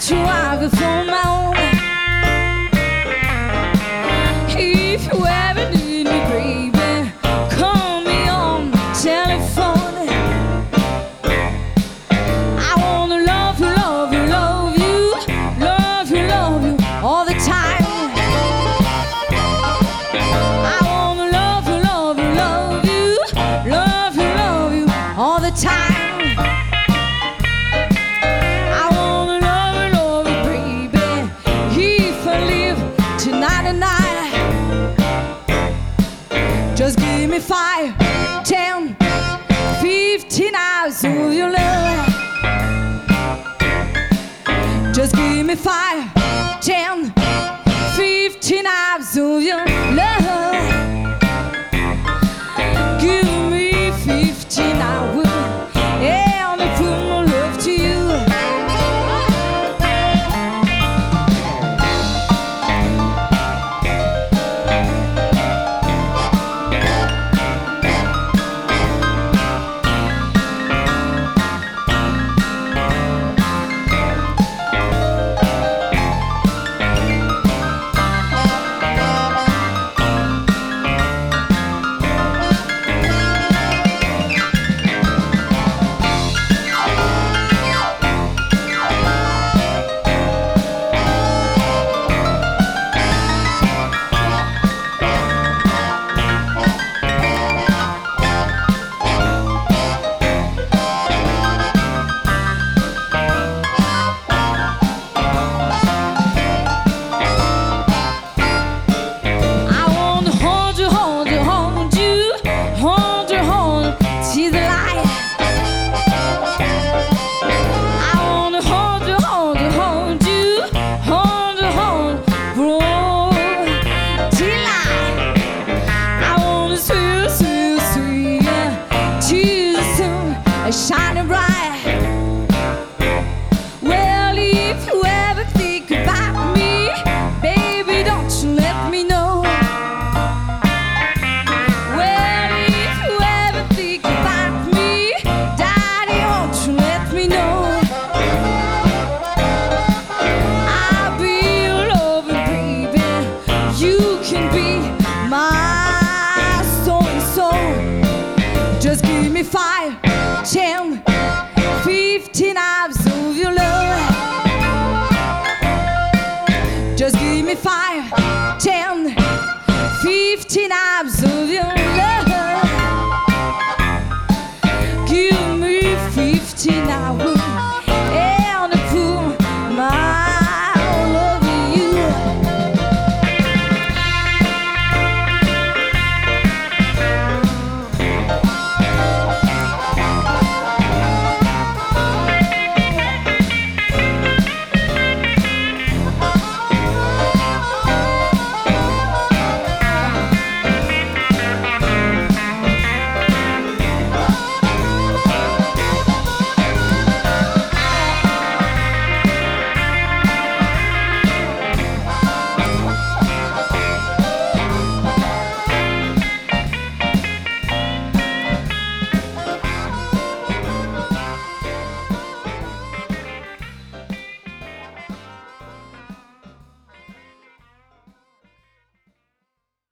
sure I could phone my own. If you ever need me, baby, call me on telephone. I wanna love you, love you, love you, love you, love you all the time. I wanna love you, love you, love you, love you, love you all the time. Just give me 5, 10, 15 hours of your love. Just give me 5, 10, 15 hours of your love. Give me 15 hours, yeah, and I put my love to you. Shining bright. Well, if you ever think about me, baby, don't you let me know. Well, if you ever think about me, daddy, won't you let me know. I'll be your lover, baby. You can be my soul and soul. Just give me 5, 10, 15 hours.